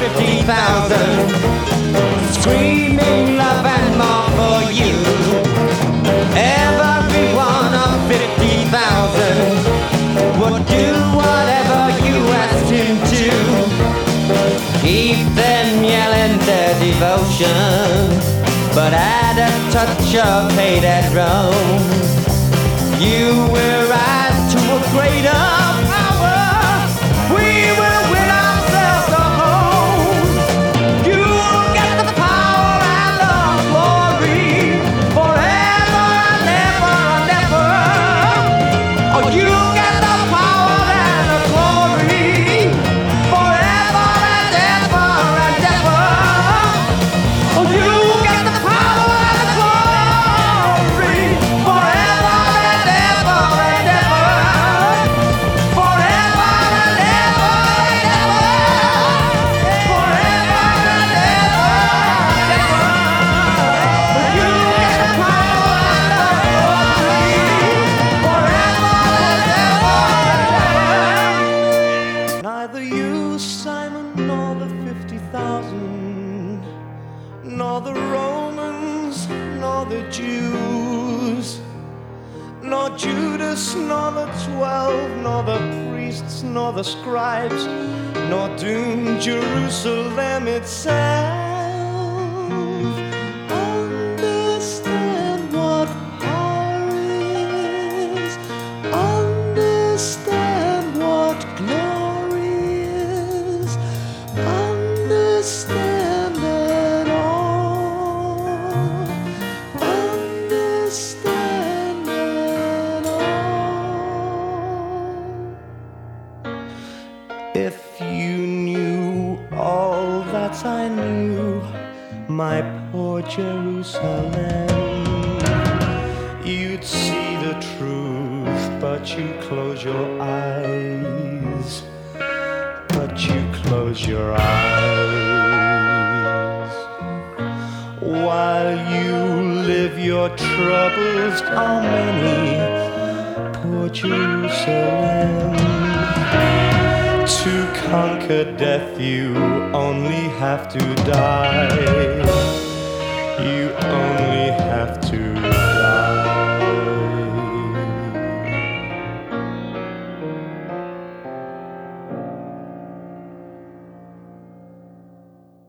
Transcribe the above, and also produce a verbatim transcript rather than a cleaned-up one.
fifty thousand, screaming love and more for you. Every one of fifty thousand would do whatever you asked him to. Keep them yelling their devotion, but add a touch of hate and drum. You will rise to a greater power. We will win ourselves a home. You will get the power and the glory forever and ever and ever. Oh, you get the power and the glory forever and ever and ever. Oh, you get the power and the glory forever and ever and ever. Forever and ever and ever. Forever and ever and ever. Oh, you get the power and the glory forever and ever and ever. Neither you, Simon, nor the fifty thousand, nor the Romans, nor the Jews, nor Judas, nor the twelve, nor the priests, nor the scribes, nor doomed Jerusalem itself understand what power is, understand what glory is, understand it all, understand it all. If you knew all that I knew, my poor Jerusalem, you'd see the truth, but you close your eyes, but you close your eyes. While you live, your troubles are many, poor Jerusalem. To conquer death, you only have to die. You only have to